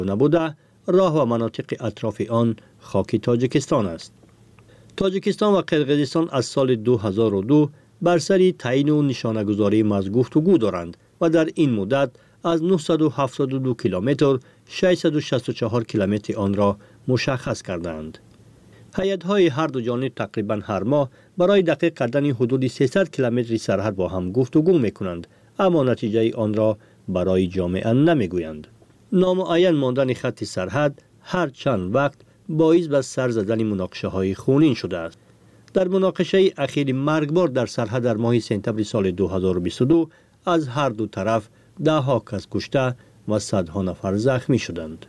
نبوده راه و مناطق اطراف آن خاک تاجیکستان است. تاجیکستان و قرقیزستان از سال 2002 بر سر تعیین و نشانه‌گذاری از گفتگو دارند و در این مدت از 972 کیلومتر 664 کیلومتر آن را مشخص کردند. هیئت‌های هر دو جانب تقریباً هر ماه برای دقیق کردن حدود 300 کیلومتر سرحد با هم گفتگو می‌کنند، اما نتیجه آن را برای جامعه نمی‌گویند. نامعین ماندن خط سرحد هر چند وقت باعث به سر زدن مناقشه‌های خونین شده است. در مناقشه اخیر مرگبار در سرحد در ماه سپتامبر سال 2022 از هر دو طرف ده‌ها کس کشته و صدها نفر زخمی شدند.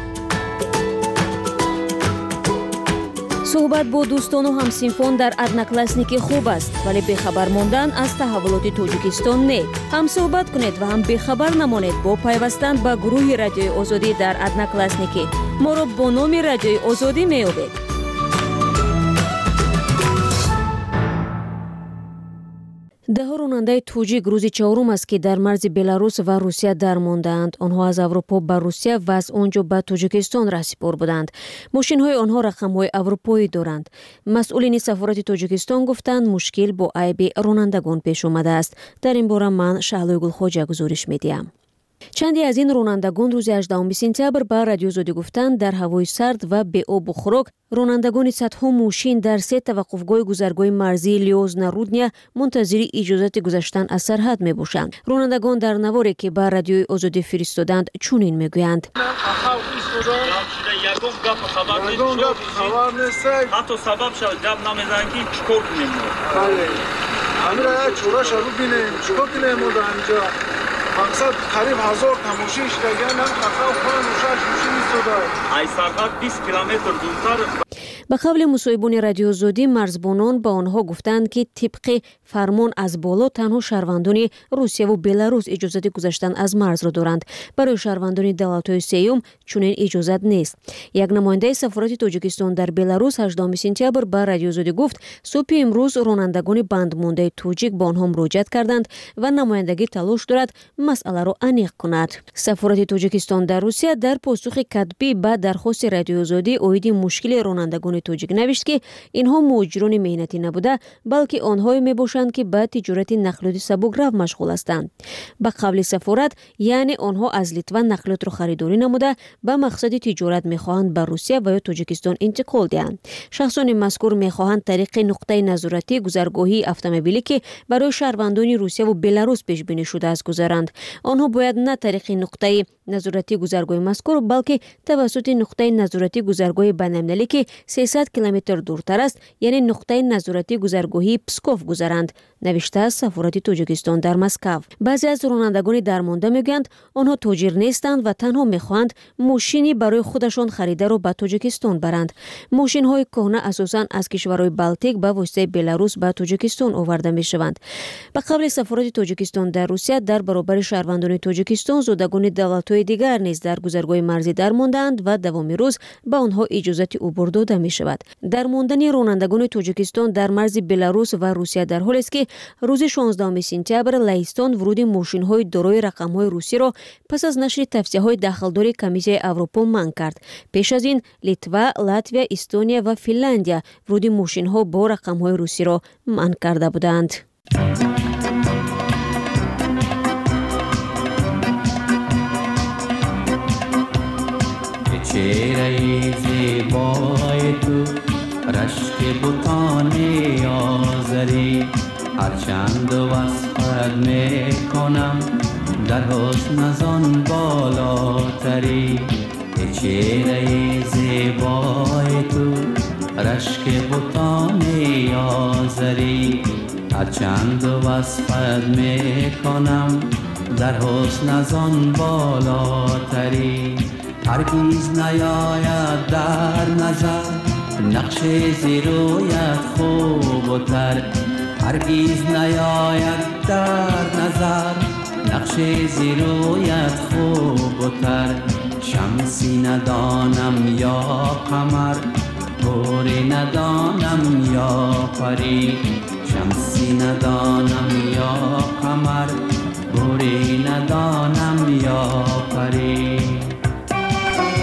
صحبت با دوستان و همسینفون در одноклассники خوب است، ولی بخبر ماندن از تحولات تاجیکستان نه. هم صحبت کنید و هم بخبر نمانید با پیوستن به گروه رادیوی آزادی در одноклассники. ما را با نام رادیوی آزادی می‌یابید. ده راننده توجیک روز چهارم است که در مرز بلاروس و روسیه درماندند. آنها از اروپا به روسیه و از آنجا به تاجیکستان رهسپار بودند. ماشین‌های آنها رقم‌های اروپایی دارند. مسئولین سفارت تاجیکستان گفتند مشکل با عیب رانندگان پیش آمده است. در این باره من شهلوی گلخواجه گزارش می‌دهم. چندی از این رانندگان روز 18 سپتامبر به رادیو آزادی گفتند در هوای سرد و بی آب و خوراک رانندگان صدها ماشین در سه توقفگاه گذرگاه مرزی لیوز-نارودنیا منتظر اجازت گذشتن از سرحد می باشند. رانندگان در نواری که به رادیو آزادی فرستادند چنین میگویند: حتی سبب شد جب نمیزنن که چیکار کنیم. همین چورا شروع بینیم چیکار کنیم اینجا. مقصد قریب 1000 تا ماشین شدگان هم خفا و خواهن و شش ماشین ایستاده. ای سرحد 20 کیلومتر دورتر. به قول مصاحبان رادیو آزادی مرزبانان با آنها گفتند که طبق فرمان از بالا تنها شهروندان روسیه و بلاروس اجازت گذشتن از مرز را دارند. برای شهروندان دولت‌های سوم چنین اجازت نیست. یک نماینده سفارت تاجیکستان در بلاروس 18 سپتامبر به رادیو آزادی گفت صبح امروز رانندگان بندمانده توجیک با آنها مراجعت کردند و نمایندگی تلاش دارد مسئله را عمیق کند. سفارت تاجیکستان در روسیه در پاسخ کتبی به درخواست رادیو آزادی اوید مشکل رانندگان توجیک نوشت که اینها مهاجران مهنتی نبوده بلکه آنهایی میباشند که به تجارت نقلیات سبک‌رو مشغول هستند. به قول سفارت یعنی آنها از لیتوا نقلیات را خریداری نموده به مقصد تجارت میخواهند به روسیه و یا تاجیکستان انتقال دهند. شخصان مذکور میخواهند طریق نقطه نظارتی گذرگاهی اتومبیلی که برای شهروندان روسیه و بلاروس پیش بینی شده است گذرند. آنها باید نه طریق نقطه نظارتی گذرگاه مذکور بلکه توسط نقطه نظارتی گذرگاه بین‌المللی که 300 کیلومتر دورتر است یعنی نقطه نظارتی گذرگاهی پسکوف گذرند، نوشته است سفارت تاجیکستان در مسکو. بعضی از رانندگان درمانده میگویند آنها تاجر نیستند و تنها میخواهند ماشینی برای خودشان خریده را به تاجیکستان برند. ماشین‌های کهنه اساساً از کشورهای بالتیک به واسطه بلاروس به تاجیکستان آورده میشوند. به قول سفارت تاجیکستان در روسیه در برابر شهروندان تاجیکستان زودگان دولت‌های دیگر نیز در گذرگاه مرزی درماندند و دوام روز به آنها اجازت عبور داده می شود. درماندن رانندگان تاجیکستان در مرز بلاروس و روسیه در حالی است که روز 16 سپتامبر لهستان ورود ماشین‌های دارای رقم‌های روسی را پس از نشر توصیه‌های داخلدار کمیسیون اروپا منع کرد. پیش از این لیتوا، لاتویا، استونیا و فنلاندیا ورود ماشین‌ها با رقم‌های روسی را منع کرده بودند. چهره زیبای تو رشک بوتان آذری هرچند وصفت میکنم در حسن از آن بالاتری. چهره زیبای تو رشک بوتان آذری هرچند وصفت میکنم در حسن از آن بالاتری. هرگیز نیاید در نظر نقش زیرویت خوب و تر. هرگیز نیاید در نظر نقش زیرویت خوب و تر. شمسی ندانم یا قمر گوری ندانم یا پری. شمسی ندانم یا قمر گوری ندانم یا پری.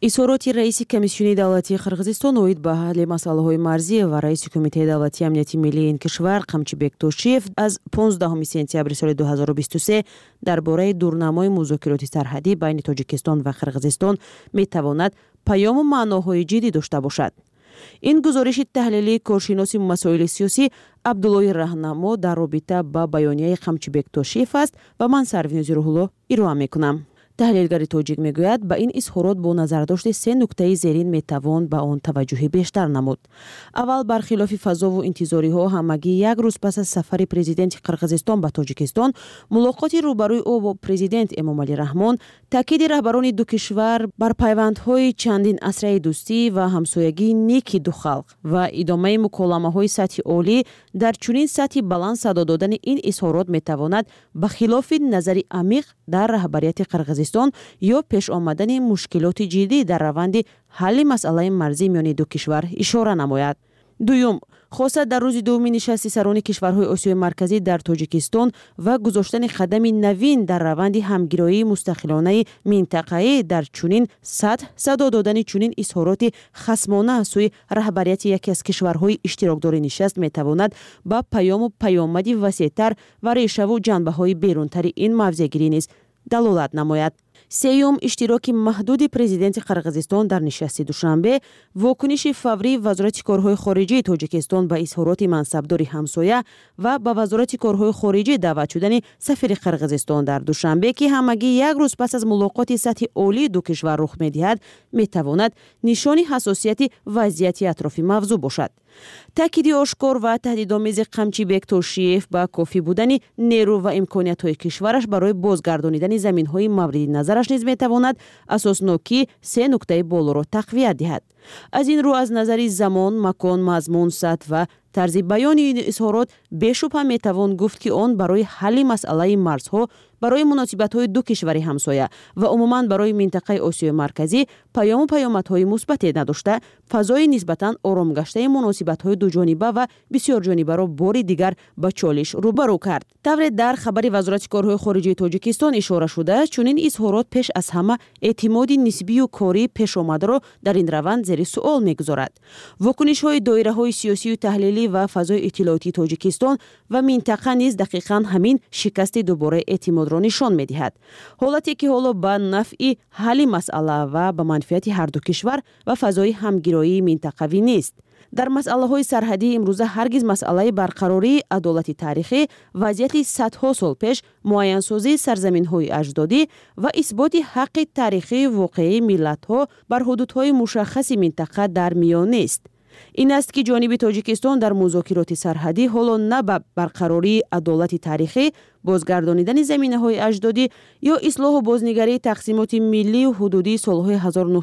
изҳороти раиси комиссиони давлатии қирғизистон оид ба ҳалли масъалаҳои марзӣ ва раиси кумитаи давлатии амнияти миллии ин кишвар Қамчибек Тошиев аз 15 сентябри соли 2023 дар бораи дурнамои музокироти сарҳадӣ байни Тоҷикистон ва Қирғизистон метавонад паёму маъноҳои ҷиддӣ дошта бошад. ин гузориши таҳлилии коршиноси масоили сиёсӣ Абдуллои Раҳнамо дар робита ба баёнияи Қамчибек Тошиев аст ва ман Сарвинози Рӯҳулло ироа мекунам. таҳлилгари тоҷик мегӯяд ба ин изҳорот бо назардошти се нуктаи зерин метавон ба он таваҷҷӯҳи бештар намуд. аввал бархилофи фазову интизориҳо ҳамагӣ як рӯз пас аз сафари президенти Қирғизистон ба Тоҷикистон мулоқоти рӯбарӯи ӯ бо президент Эмомалӣ Раҳмон таъкиди раҳбарони ду кишвар бар пайвандҳои чандин асраи дӯстӣ ва ҳамсоягии неки ду халқ ва идомаи муколамаҳои сатҳи олӣ дар чунин сатҳи баланд садо додани ин изҳорот метавонад ба хилофи назари амиқ дар раҳбарияти Қирғизистон ё пеш омадани мушкилоти ҷиддӣ дар раванди ҳалли масъалаи марзӣ миёни ду кишвар ишора намояд. дуюм, хоса дар рӯзи дуввуми нишасти сарони кишварҳои Осиёи марказӣ дар Тоҷикистон ва гузоштани қадами навин дар раванди ҳамгироии мустақилонаи минтақаӣ дар чунин сатҳ садо додани чунин изҳороти хасмона аз сӯи раҳбарияти яке аз кишварҳои иштирокдори нишаст метавонад ба паёму паёмади васеътар ва решаву ҷанбаҳои берунтари ин мавзеъгирӣ низ далолат намояд. сеюм, иштироки маҳдуди президенти Қирғизистон дар нишасти душанбе, вокуниши фаврии вазорати корҳои хориҷии Тоҷикистон ба изҳороти мансабдори ҳамсоя ва ба вазорати корҳои хориҷӣ даъват шудани сафири Қирғизистон дар душанбе, ки ҳамагӣ як рӯз пас аз мулоқоти сатҳи олии ду кишвар рух медиҳад, метавонад нишони ҳассосияти вазъияти атрофи мавзӯъ бошад. таъкиди ошкор ва таҳдидомези Қамчибек Тошиев ба кофӣ будани нерӯ ва имкониятҳои кишвараш барои бозгардонидани заминҳои мавриди назараш низ метавонад асоснокӣ се нуктаи болоро тақвият диҳад. аз ин рӯ аз назари замон, макон, мазмун, сатҳ ва тарзи баёни ин изҳорот бешубҳа метавон гуфт, ки он барои ҳалли масъалаи марзҳо, барои муносибатҳои ду кишвари ҳамсоя ва умуман барои минтақаи Осиёи марказӣ паёму паёмадҳои мусбате надошта, фазои нисбатан оромгаштаи муносибатҳои дуҷониба ва бисёрҷонибаро бори дигар ба чолиш рӯбарӯ кард. тавре дар хабари вазорати корҳои хориҷии Тоҷикистон ишора шудааст, чунин изҳорот пеш аз ҳама эътимоди нисбию кории пешомадаро дар ин раванд зери суол мегузорад. вокунишҳои доираҳои сиёсию таҳлилӣ ва фазои иттилоотии Тоҷикистон ва минтақа низ дақиқан ҳамин шикасти дубораи эътимодро нишон медиҳад. ҳолате ки ҳоло ба нафъи ҳалли масъала ва ба манфиати ҳарду кишвар ва фазои ҳамгироии минтақавӣ нест. дар масъалаҳои сарҳадӣ имрӯза ҳаргиз масъалаи барқарории адолати таърихӣ, вазъияти садҳо сол пеш, муайянсозии сарзаминҳои аҷдодӣ ва исботи ҳаққи таърихии воқеии миллатҳо бар ҳудудҳои мушаххаси минтақа дар миён нест. ин аст ки ҷониби Тоҷикистон дар музокироти сарҳадӣ ҳоло на ба барқарории адолати таърихӣ, бозгардонидани заминаҳои аҷдодӣ ё ислоҳу бознигарии тақсимоти миллию ҳудудии солҳои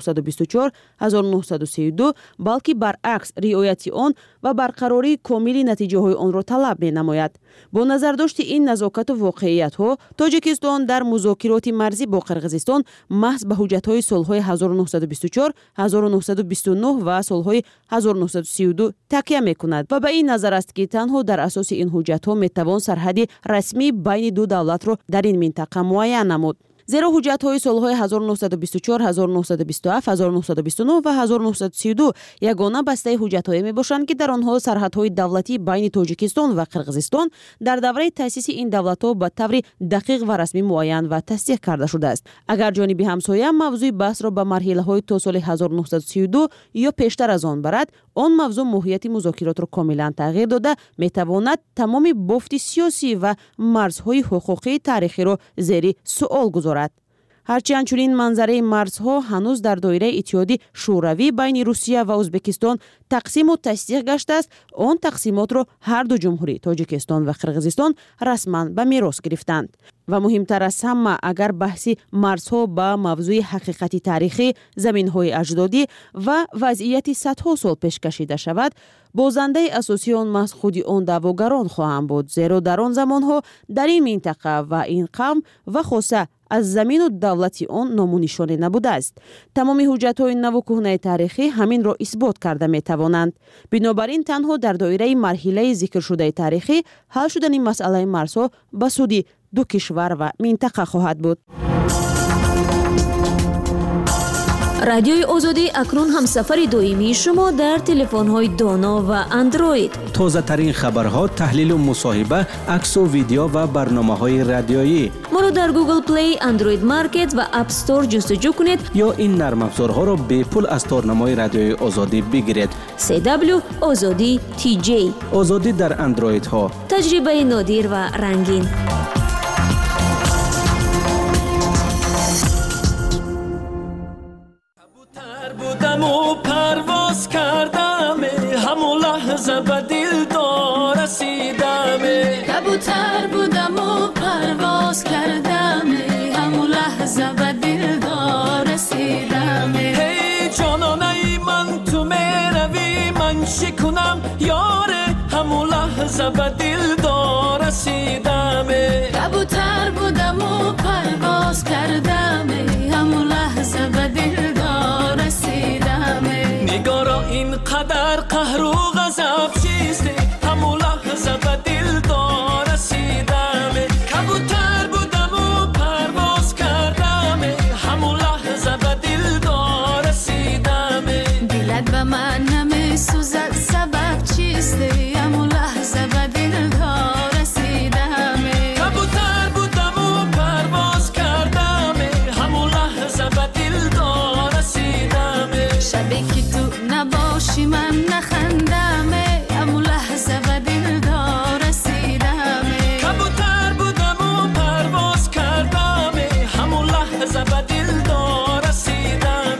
1924-1932, балки баръакс риояти он ва барқарории комили натиҷаҳои онро талаб менамояд. бо назардошти ин назокату воқеиятҳо, Тоҷикистон дар музокироти марзӣ бо Қирғизистон маҳз ба ҳуҷҷатҳои солҳои 1924, 1929 ва солҳои 1932 такя мекунад ва ба ин назар аст, ки танҳо дар асоси ин ҳуҷҷатҳо метавон сарҳади расмӣ байни ду давлатро дар ин минтақа муайян намуд. зеро ҳуҷҷатҳои солҳои 1924, 1927, 1929 ва 1932 ягона бастаи ҳуҷҷатҳое мебошанд, ки дар онҳо сарҳадҳои давлатӣ байни Тоҷикистон ва Қирғизистон дар давраи таъсиси ин давлатҳо ба таври дақиқ ва расмӣ муайян ва тасдиқ карда шудааст. агар ҷониби ҳамсоя мавзӯи баҳсро ба марҳилаҳои то соли 1932 ё пештар аз он барад, он мавзӯъ моҳияти музокиротро комилан тағйир дода, метавонад тамоми бофти сиёсӣ ва марзҳои ҳуқуқии таърихиро зери суол гузорад. ҳарчанд чунин манзараи марзҳо ҳанӯз дар доираи иттиҳоди шӯравӣ байни Русия ва Ӯзбекистон тақсиму тасдиқ гаштааст, он тақсимотро ҳарду ҷумҳурӣ Тоҷикистон ва Қирғизистон расман ба мерос гирифтанд. ва муҳимтар аз ҳама, агар баҳси марзҳо ба мавзӯи ҳақиқати таърихӣ, заминҳои аҷдодӣ ва вазъияти садҳо сол пеш кашида шавад, бозандаи асосии он маҳз худи он даъвогарон хоҳанд буд, зеро дар он замонҳо дар ин минтақа ва ин қавм ва хоса аз замину давлати он номунишоне набудааст. тамоми ҳуҷҷатҳои наву кӯҳнаи таърихӣ ҳаминро исбот карда метавонанд. бинобар ин танҳо дар доираи марҳилаи зикршудаи таърихӣ ҳал шудани масъалаи марзҳо ба суди ду кишвар ва минтақа хоҳад буд. رادیوی آزادی اکنون همسفر دائمی شما در تلفن‌های دانا و اندروید. تازه ترین خبرها، تحلیل و مصاحبه، عکس و ویدیو و برنامه‌های رادیویی. ما را در گوگل پلی، اندروید مارکت و اپ استور جستجو کنید یا این نرم افزارها را به پول از تارنمای رادیوی آزادی بگیرید. CW آزادی TJ. آزادی در اندروید ها. تجربه نادر و رنگین. بودم و پرواز کردم، همون لحظه به دلدار رسیدم. کبوتر بودم و پرواز کردم، همون لحظه به دلدار رسیدم. هی جانانه من تو میروی، من شکنم یاره، همون لحظه به دلدار رسیدم. کبوتر بودم و پرواز کردم، همون لحظه به دلدار رسیدم. نگارا اینقدر قهر و غضب چیست، همون لحظه به دلدار رسیدم. کبوتر بودم و پرواز کردم، همون لحظه به دلدار رسیدم. دلت به من نمیسوزد، سبب چیست، همون لحظه به دلدار رسیدم. کبوتر بودم و پرواز کردم، همون لحظه به دلدار رسیدم. شبی که تو نباشی من نخندم، همون لحظه به دلدار رسیدم. کبوتر بودم و پرواز کردم، همون لحظه به دلدار رسیدم.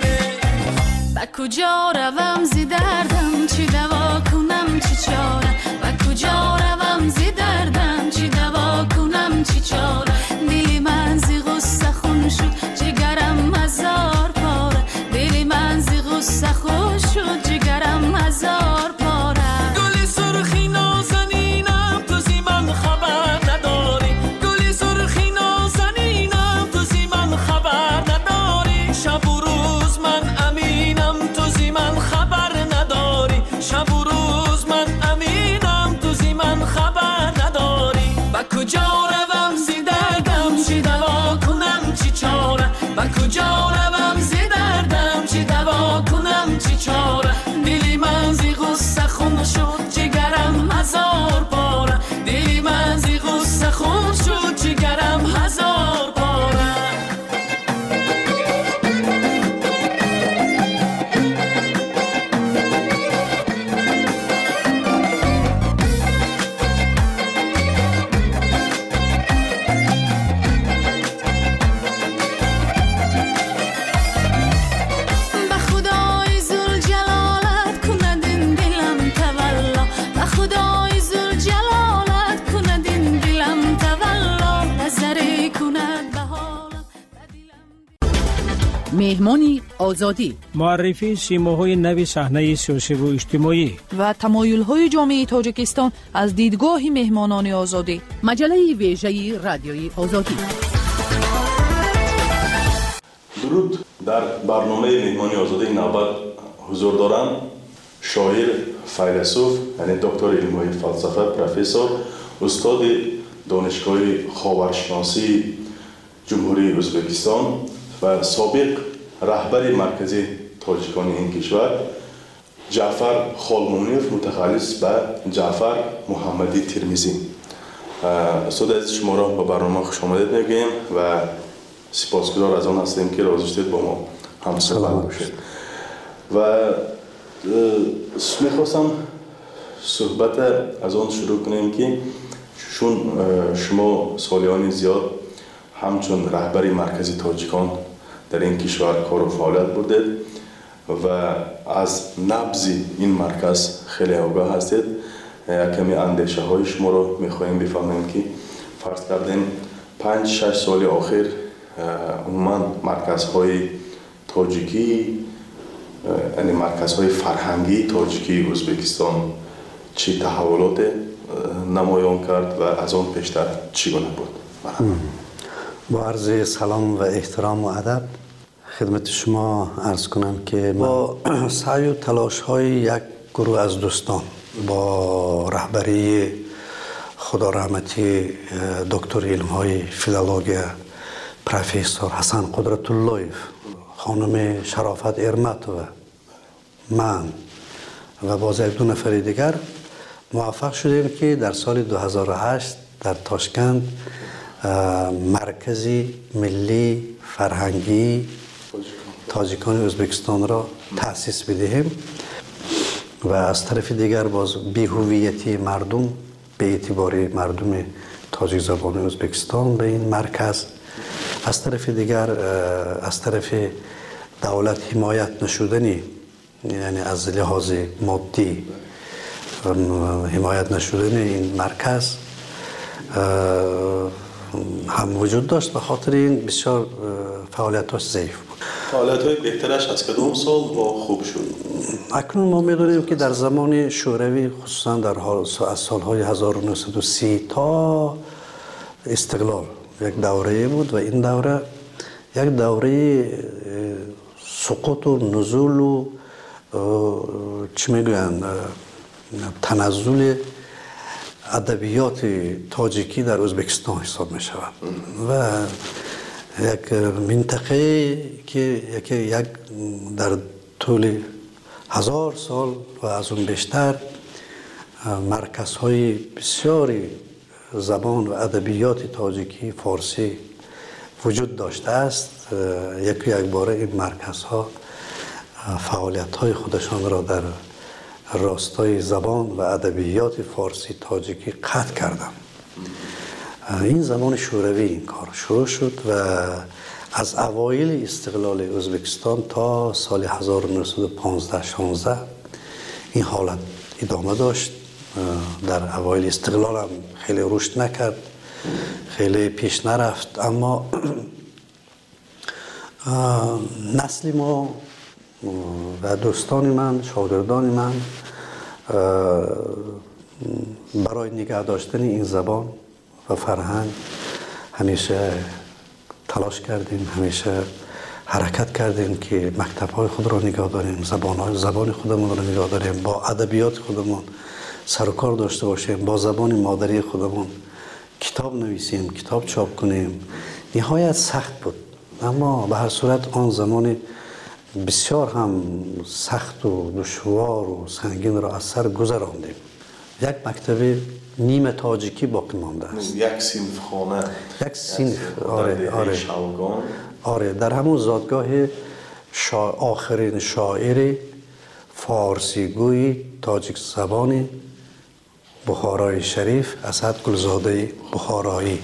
با کجا روم زی دردم، چی دوا کنم چی چاره. با کجا روم زی دردم، چی دوا کنم چی چاره. دلی من زی غصه خون شد، جگرم هزار پاره. دلی من زی غصه خون شد، جگرم هزار پاره. گلی سرخی نازنینم، تو زی من خبر نداری. گلی سرخی نازنینم، تو زی من خبر نداری. شب و روز من امینم، تو زی من خبر نداری. شب و روز من امینم، تو زی من خبر نداری. با کجا روم زی دردم، چی دوا کنم چی چاره. با کجا روم زی دردم، چی دوا کنم چی چاره. دلی من زی غصه خون شد، جگرم هزار پاره. دلی من زی غصه خون شد، جگرم هزار پاره. به خدای ذوالجلالت کند این دلم تولا. به خدای ذوالجلالت کند این دلم تولا. نظری کند به حالم به دلم. مهمانی آزادی، معرفی سیماهای نوی صحنه سیاسی و اجتماعی و تمایل‌های جامعه تاجیکستان از دیدگاه مهمانان آزادی. مجله ویژه رادیوی آزادی. درود. در برنامه مهمانی آزادی نوبت حضور دارم شاعر، فیلسوف، یعنی دکتر علم‌های فلسفه، پروفسور، استاد دانشگاه خاورشناسی جمهوری ازبکستان و سابق رهبر مرکزی تاجیکان این کشور، جعفر خالمونیف، متخصص به جعفر محمدی ترمیزی. استاد عزیز، شما را به برنامه خوش آمدید میگیم و سپاسگزار از آن هستیم که راضی شدید با ما همصحبت باشید. و میخواستم صحبت از آن شروع کنیم که چون شما سالیان زیاد همچون رهبری مرکزی تاجیکان در این کشور کار و فعالیت بودید و از نبض این مرکز خیلی آگاه هستید. کمی اندیشه های شما رو میخواهیم بفهمیم که فرض کردیم 5-6 سال آخر عموما مرکزهای تاجیکی، یعنی مرکزهای فرهنگی تاجیکی ازبکستان چی تحولات نمایان کرد و از آن پیشتر چگونه بود؟ با عرض سلام و احترام و ادب خدمت شما عرض کنم که با سعی و تلاش های یک گروه از دوستان با رهبری خدا رحمتی دکتر علم های فیلولوژی پروفسور حسن قدرت اللهیف خانم شرافت ارمت و من و باز یک دو نفر دیگر موفق شدیم که در سال 2008 در تاشکند مرکزی ملی فرهنگی تاجیکان ازبکستان را تأسیس بدهیم و از طرف دیگر باز بی‌هویتی مردم به اعتبار مردم تاجیک زبان ازبکستان به این مرکز، از طرف دیگر از طرف دولت حمایت نشدنی، یعنی از لحاظ مادی حمایت نشدن این مرکز هم وجود داشت. به خاطر این بسیار فعالیتاش ضعیف بود. فعالیت‌های بهترش از کدام سال با خوب شد؟ اکنون ما می‌دونیم که در زمان شوروی خصوصا در از سال‌های 1930 تا استقلال یک دوره بود و این دوره یک دوره سقوط و نزول و چی میگویند تنزل ادبیات تاجیکی در ازبکستان حساب می شود و یک منطقه که یک در طول 1000 سال و از اون بیشتر مرکزهای بسیاری زبان و ادبیات تاجیکی فارسی وجود داشته است. یک باره این مرکزها فعالیت‌های خودشان را در راستای زبان و ادبیات فارسی تاجیکی قطع کردند. این زمان شوروی این کار شروع شد و از اوایل استقلال ازبکستان تا سال 1915-16 این حالت ادامه داشت. در اوایل استقلال هم خیلی رشد نکرد، خیلی پیش نرفت، اما نسل ما و دوستان من، شاگردان من برای نگه داشتن این زبان و فرهنگ همیشه تلاش کردیم، همیشه حرکت کردیم که مکتب‌های خود را نگه داریم، زبان خودمون را نگه داریم، با ادبیات خودمون سر و کار داشته باشیم، با زبان مادری خودمون کتاب نویسیم، کتاب چاپ کنیم. نهایت سخت بود، اما به هر صورت آن زمان بسیار هم سخت و دشوار و سنگین را از سر گذراندیم. یک مکتب نیمه تاجیکی باقی مانده است. یک صنف خانه، یک صنف، آره در همون زادگاه آخرین شاعر فارسیگوی تاجیک زبان بخارای شریف اسد گلزاده بخارایی.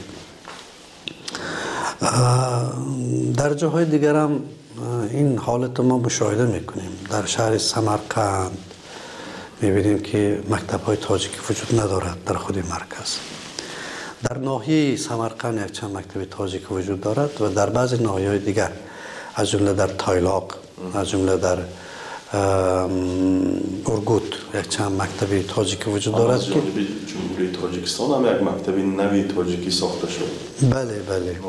در جاهای دیگر هم این حالت ما مشاهده میکنیم. در شهر سمرقند میبینیم که مکتب‌های تاجیکی وجود ندارد در خود مرکز. در ناحیه سمرقند یک چند مکتب تاجیکی وجود دارد و در بعضی ناحیه‌های دیگر از جمله در تایلاق، از جمله در ارگوت یک چند مکتب تاجیکی وجود دارد که جمهوری تاجیکستان هم یک مکتب نوی تاجیکی ساخته شد. بله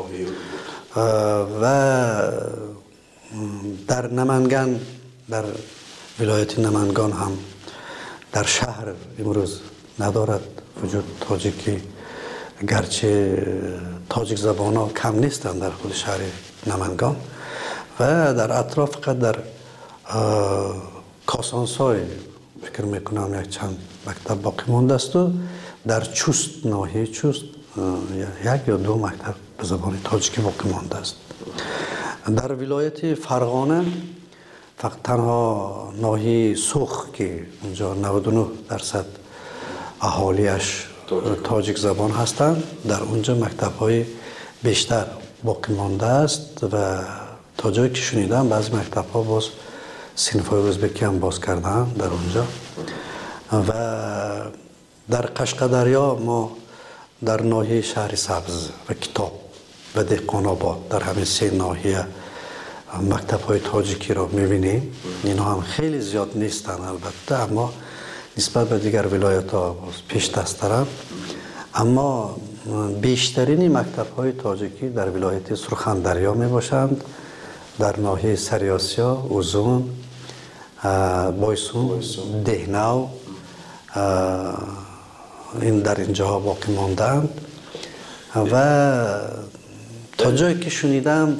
و در نمنگان، در ولایت نمنگان هم در شهر امروز ندارد وجود تاجیکی، گرچه تاجیک زبان ها کم نیستند در خود شهر نمنگان و در اطراف فقط در کاسانسای فکر میکنم یک چند مکتب باقی مانده است و در چوست، ناحیه چوست یک یا دو مکتب به زبان تاجیکی باقی مانده است. در ولایت فرغانه فقط تنها ناحیه سوخ که اونجا 99% اهالیش تاجیک زبان هستند، در اونجا مکتب‌های بیشتر باقی مانده است و تا جایی که شنیدم بعضی مکتب‌ها باز صنف‌های ازبکی هم باز کردن در اونجا. و در قشقدریا ما در ناحیه شهر سبز و کتاب و دهقان‌آباد در همین سه ناحیه مکتب‌های تاجیکی را می‌بینیم. اینا هم خیلی زیاد نیستن البته، اما نسبت به دیگر ولایت‌ها پیش دست‌ترند. اما بیشترین مکتب‌های تاجیکی در ولایت سرخندریا میباشند، در ناحیه سریاسیا، اوزون، بایسون، دهنو، این در اینجاها باقی ماندند و تا جایی که شنیدم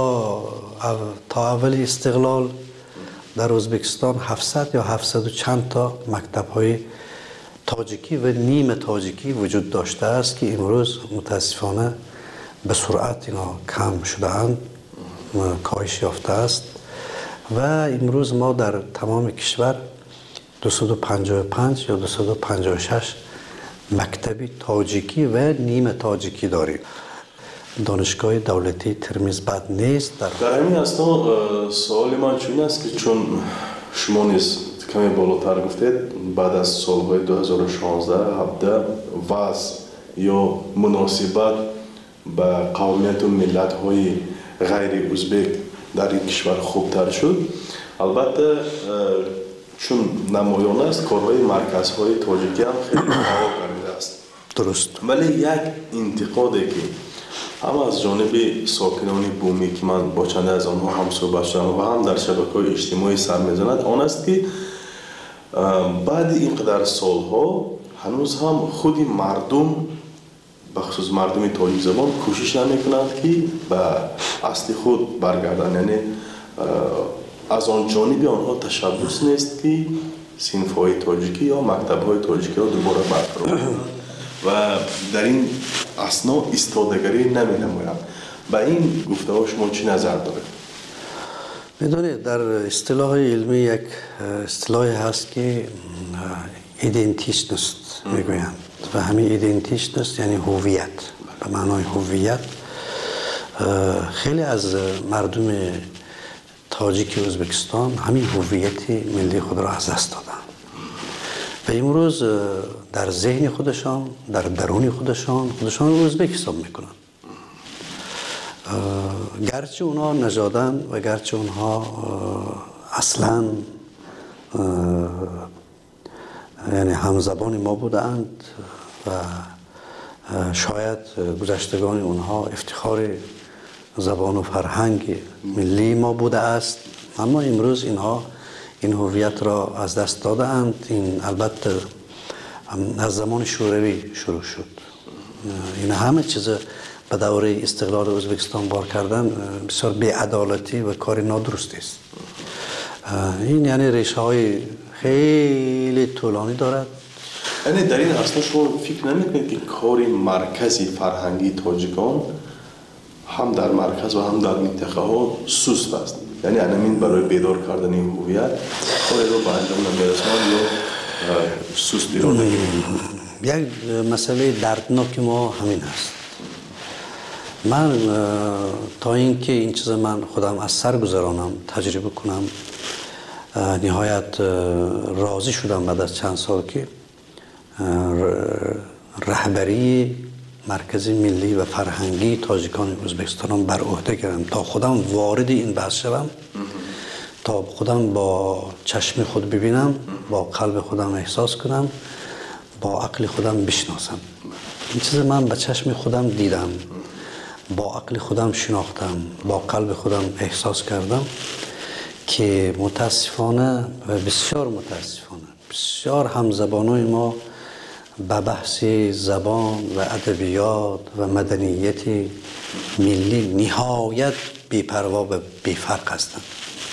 تا اول استقلال در ازبکستان 700 یا 700 و چند تا مکتب‌های تاجیکی و نیم تاجیکی وجود داشته است که امروز متاسفانه به سرعت اینا کم شده‌اند، کاهش یافته است و امروز ما در تمام کشور 255 یا 256 مکتبی تاجیکی و نیم تاجیکی داریم. دانشگاه دولتی ترمیز بد نیست. در همین اثنا سوال من چون است که چون شما نیز کمی بالاتر گفتید بعد از سالهای 2016 17 وضع یا مناسبت به قومیت و ملت های غیر ازبک در این کشور خوبتر شد. البته چون نمایان است کارهای مرکزهای تاجیکی هم خیلی هوا کرده است. درست. ولی یک انتقادی که هم از جانب ساکنان بومی که من با چند از آنها هم صحبت شدم و هم در شبکه‌های اجتماعی سر می‌زند آن است که بعد اینقدر سالها هنوز هم خود مردم بخصوص مردم تاجیک زبان کوشش نمی‌کنند که به اصل خود برگردند، یعنی از آن جانب آنها تشبس نیست که صنف‌های تاجیکی یا مکتب‌های تاجیکی را دوباره برقرار کنند و در این اثنا ایستادگی نمی‌نمایند. به این گفته‌ها شما چی نظر دارید؟ می‌دونید در اصطلاح علمی یک اصطلاحی هست که ایدنتیشنست میگویند و همین ایدنتیشنست یعنی هویت. به معنای هویت خیلی از مردم تاجیک ازبکستان همین هویت ملی خود را از دست دادن و امروز در ذهن خودشان در درون خودشان ازبک حساب میکنن. گرچه اونها نژادن و گرچه اونها اصلا یعنی همزبان ما بودند و شاید گذشتگان اونها افتخار زبان و فرهنگ ملی ما بوده است، اما امروز اینها این هویت را از دست داده اند. این البته از زمان شوروی شروع شد. این همه چیز به دوره استقلال ازبکستان بار کردن بسیار بی‌عدالتی و کار نادرستی است. این یعنی ریشه های خیلی طولانی دارد. یعنی در این اصلا شما فکر نمی‌کنید که کار مرکزی فرهنگی تاجیکان هم در مرکز و هم در منطقه ها سست است؟ یعنی همین برای بیدار کردن این هویت کاری رو به انجام نمی‌رسانند یا سستی را نمی‌کنند؟ یک مسئله دردناک ما همین است. من تا اینکه این چیز من خودم از سر گذرانم تجربه کنم نهایت راضی شدم بعد از چند سال که رهبری مرکز ملی و فرهنگی تاجیکان ازبکستان بر عهده گرفتم تا خودم وارد این بحث شوم، تا خودم با چشم خود ببینم، با قلب خودم احساس کنم، با عقل خودم بشناسم. این چیز من به چشم خودم دیدم، با عقل خودم شناختم، با قلب خودم احساس کردم که متاسفانه و بسیار متاسفانه بسیار همزبانای ما به بحث زبان و ادبیات و مدنیت ملی نهایت بی‌پروا و بی‌فرق هستند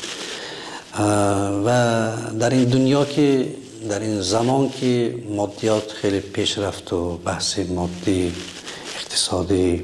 و در این دنیا که در این زمان که مادیات خیلی پیش رفت و بحث مادی اقتصادی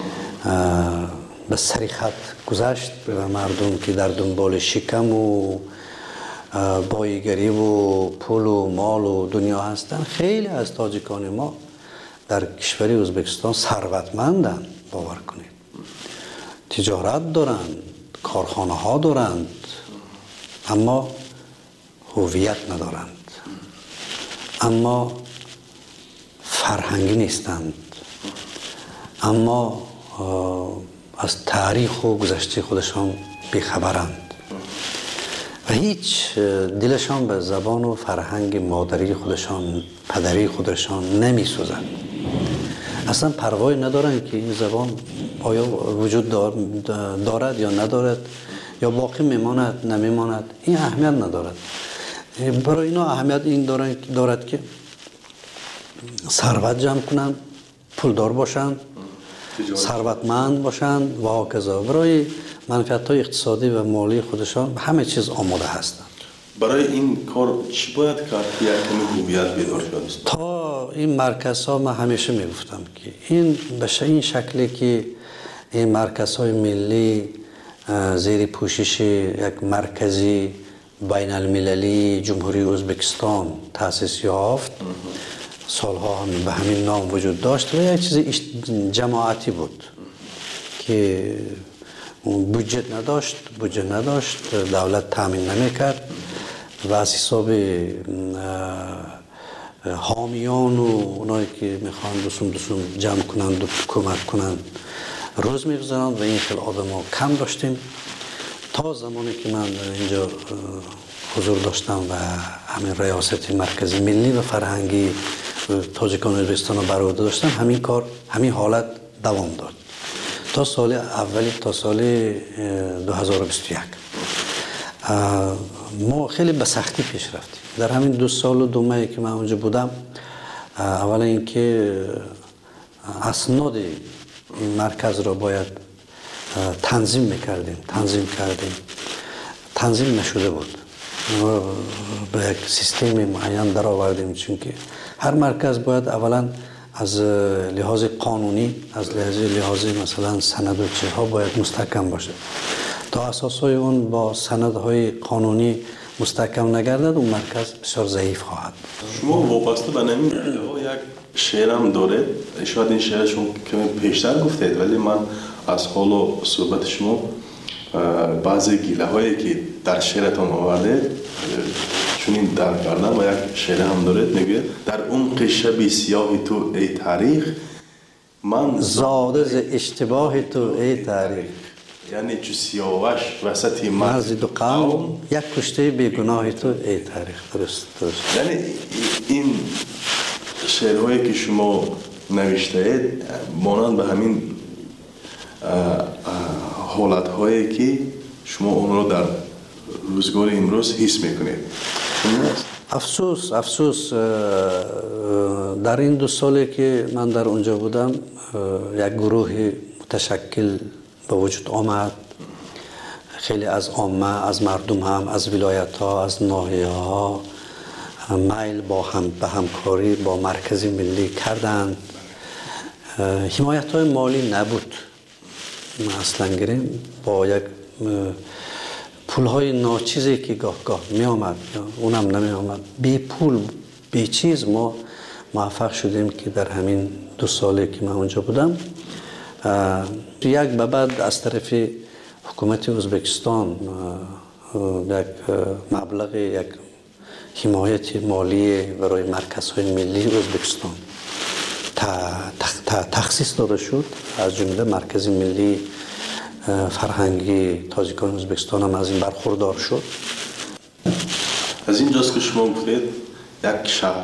به سریخت گذشت و مردم که در دنبال شکم و بایگری و پول و مال و دنیا هستند، خیلی از تاجیکان ما در کشور ازبکستان ثروتمندند. باور کنید تجارت دارند، کارخانه ها دارند، اما هویت ندارند، اما فرهنگی نیستند، اما از تاریخ و گذشته خودشان بیخبرند و هیچ دلشان به زبان و فرهنگ مادری خودشان پدری خودشان نمی سوزند. اصلا پروایی ندارند که این زبان آیا وجود دارد یا ندارد، یا باقی میماند نمیماند، این اهمیت ندارد. برای اینا اهمیت این دارد که ثروت جمع کنند، پولدار باشند ثروتمند باشند و هکذا. برای منفعت‌های اقتصادی و مالی خودشان همه چیز آماده هستند. برای این کار چی باید کرد که یکمی هویت بیدار شد؟ تا این مرکزها من همیشه میگفتم که این به این شکلی که این مرکزهای ملی زیر پوشش یک مرکزی بین المللی جمهوری ازبکستان تأسیس یافت، سالها هم به همین نام وجود داشت و یک چیز جماعتی بود که بودجه نداشت، دولت تامین نمیکرد و از حساب حامیان و اونایی که میخوان دوسم جمع کنند و کمک کنند روز میگذارند و این خیلی آدم ها کم داشتیم تا زمانی که من اینجا حضور داشتم و همین ریاست مرکزی ملی و فرهنگی تاجیکان و ازبکستان رو بر عهده داشتم. همین حالت دوام داد تا سال اولی، تا سال 2021. ما خیلی به سختی پیش رفتیم در همین 2 سال و 2 ماهی که من اونجا بودم. اولا اینکه اسناد این مرکز را باید تنظیم کردیم، تنظیم نشده بود. ما به یک سیستم معین در آوردیم، چون که هر مرکز باید اولا از لحاظ قانونی، از لحاظ مثلا سند و چیزها باید مستحکم باشه. تا اساسهای اون با سندهای قانونی مستحکم نگردد اون مرکز بسیار ضعیف خواهد. شما وابسته به نمی یک شعرم داره، شاید این شعر شما کمی پیشتر گفتید ولی من از حال و صحبت شما بعضی گیله هایی که در شعرتان آورده چونین درک کردم و یک شعر هم داره، میگه در عمق شب سیاه تو ای تاریخ من زاده ز اشتباه تو ای تاریخ. یعنی چو سیاوش وسط مرز دو قوم یک کشته بیگناه تو ای تاریخ. درست. یعنی این شعرهایی که شما نوشته اید مانند به همین حالتهایی که شما اون رو در روزگار امروز حس میکنید. افسوس در این 2 سالی که من در اونجا بودم یک گروه متشکل به وجود آمد. خیلی از عامه، از مردم هم، از ولایت ها، از ناحیه ها میل به همکاری با مرکز ملی کردند. حمایت های مالی نبود. اصلا گریم با یک پول های ناچیزی که گاه می آمد، اونم نمی آمد، بی پول بی چیز ما موفق شدیم که در همین 2 سالی که من اونجا بودم یک به بعد از طرف حکومت ازبکستان یک مبلغ، یک حمایت مالی برای مرکزهای ملی ازبکستان تخصیص داده شد. از جمله مرکز ملی فرهنگی تاجیکان ازبکستان هم از این برخوردار شد. از اینجاست که شما گفتید یک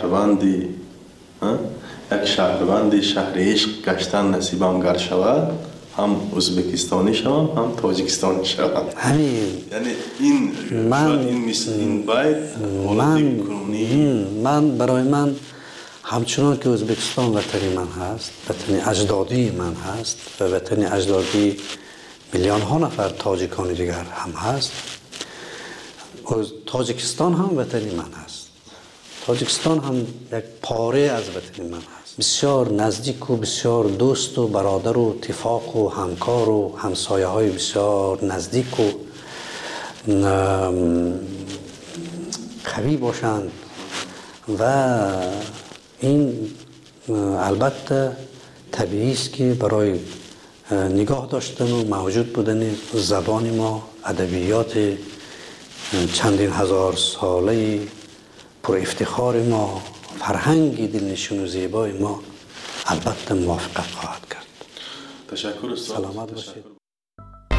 شهروندی شهر عشق گشتن نصیبم گر شود، هم ازبکستانی شوم هم تاجیکستانی شوم. همین یعنی این باید من برای من همچنان که ازبکستان وطن من هست، وطن اجدادی من هست و وطن اجدادی میلیون ها نفر تاجیکان دیگر هم هست، تاجیکستان هم وطن من هست. تاجیکستان هم یک پاره از وطن من هست. بسیار نزدیک و بسیار دوست و برادر و اتفاق و همکار و همسایه های بسیار نزدیک و قوی باشند و این البته طبیعی است که برای نگاه داشتن و موجود بودن زبان ما، ادبیات چندین هزار ساله پر افتخار ما، فرهنگ دلنشین و زیبای ما البته موافقت خواهد کرد. تشکر استاد. سلامت باشید.